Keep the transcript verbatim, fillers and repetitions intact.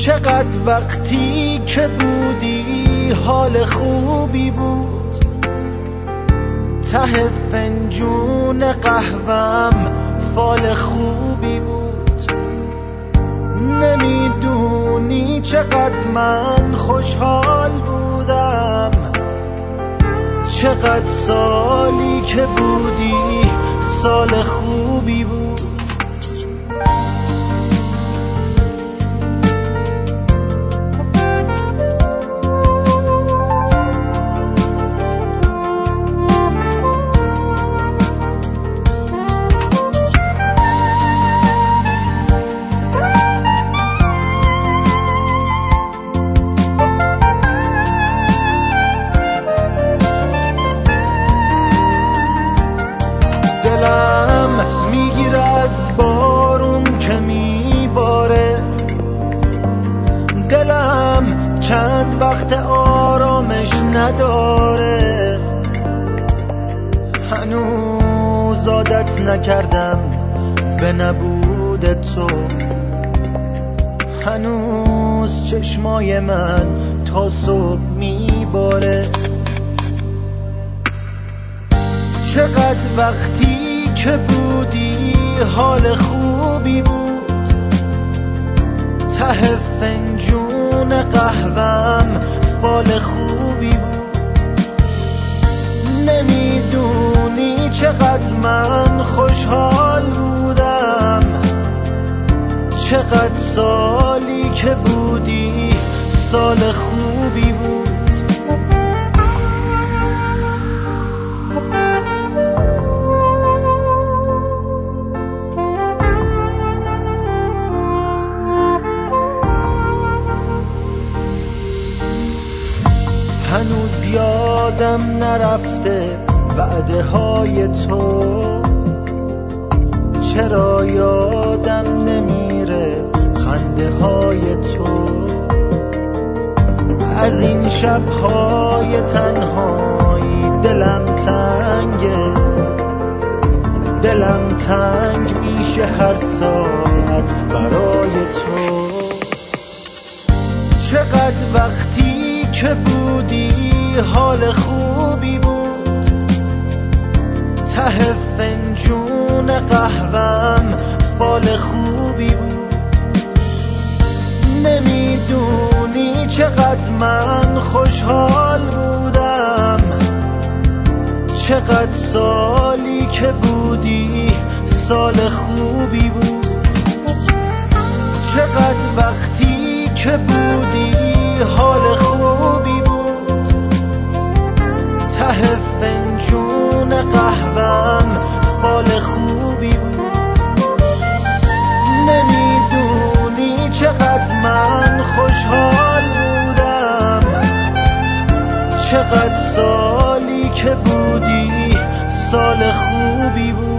چقدر وقتی که بودی حال خوبی بود، ته فنجون قهوم فال خوبی بود. نمیدونی چقدر من خوشحال بودم، چقدر سالی که بودی سال خوبی بود. دلم چند وقت آرامش نداره، هنوز عادت نکردم به نبود تو، هنوز چشمای من تا صبح میباره. چقدر وقتی که بودی حال خوبی بود، ته فنجون قهوم فال خوبی بود. نمیدونی چقدر من خوشحال بودم، چقدر سالی که بودی سال خوبی بود. هنوز یادم نرفته وعده های تو، چرا یادم نمیره خنده های تو. از این شبهای تنهایی دلم تنگه، دلم تنگ میشه هر ساعت برای تو. چقدر وقتی که بودی حال خوبی بود، ته فنجون قهوم فال خوبی بود. نمیدونی چقدر من خوشحال بودم، چقدر سالی که بودی سال خوبی بود. چقدر وقتی که بودی حال خوبی بود، ته فنجون قهوم فال خوبی بود. نمیدونی چقدر من خوشحال بودم، چقدر سالی که بودی سال خوبی بود.